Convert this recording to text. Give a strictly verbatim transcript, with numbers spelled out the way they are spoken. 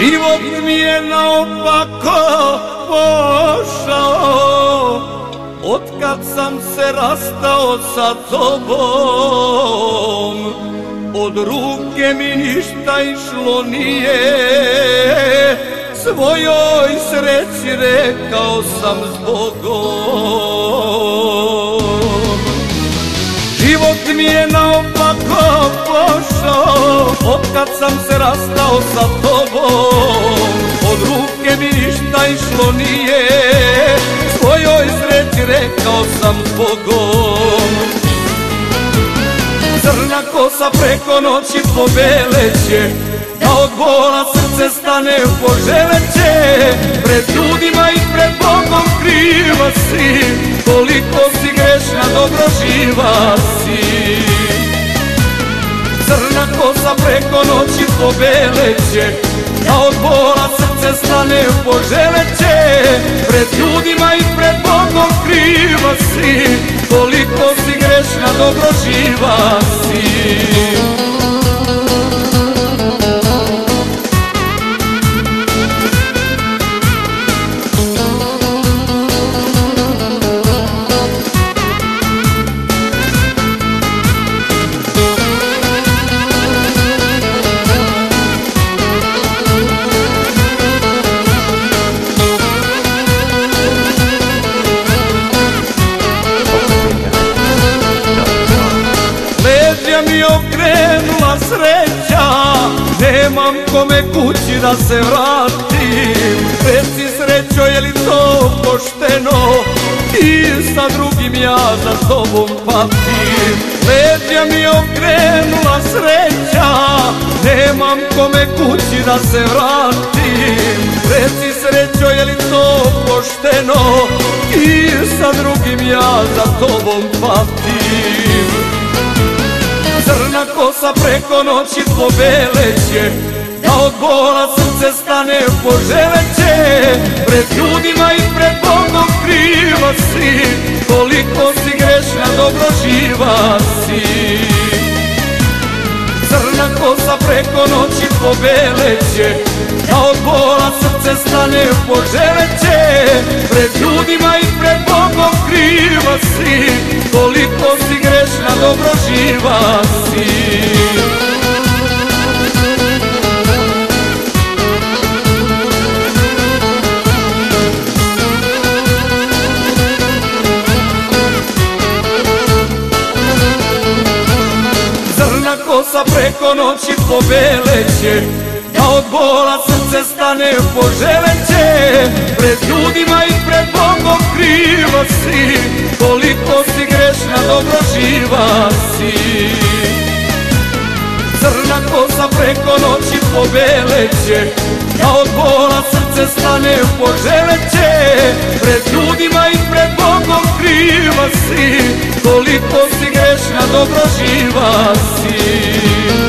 Život mi je naopako pošao, otkad sam se rastao sa tobom. Od ruke mi ništa išlo nije, svojoj sreći rekao sam zbogom. Život mi je naopako pošao, otkad sam se rastao sa tobom. Od ruke mi ništa išlo nije, svojoj sreći rekao sam zbogom. Crna kosa preko noći pobeleće, da od bola srce stane poželeće. Pred ljudima i pred Bogom kriva si, koliko si grešna, dobro živa si. Crna kosa preko noći pobeleće, da od bola srce stane poželeće. Pred ljudima i pred Bogom kriva si, koliko si grešna, dobro živa si. Mi okrenula sreća, nemam kome kući da se vratim. Reci srećo, je li to pošteno, i sa drugim ja za tobom patim. Leđa mi okrenula sreća, nemam kome kući da se vratim. Reci srećo, je li to pošteno, i sa drugim ja za tobom patim. Crna kosa preko noći pobeleće, da od bola srce stane poželeće. Pred ljudima i pred Bogom kriva si, koliko si grešna, dobro živa si. Crna kosa preko noći pobeleće, da od bola srce stane poželeće. Pred ljudima i pred Bogom kriva si, koliko si grešna, dobro živa si. Crna kosa preko noći pobeleće, da od bola srce stane poželeće. Pred ljudima i pred Bogom kriva si, koliko si grešna, dobro živa si. Crna kosa preko noći pobeleće, da od bola srce stane poželeće. Pred ljudima i pred Bogom kriva si, koliko si grešna, dobro živa si.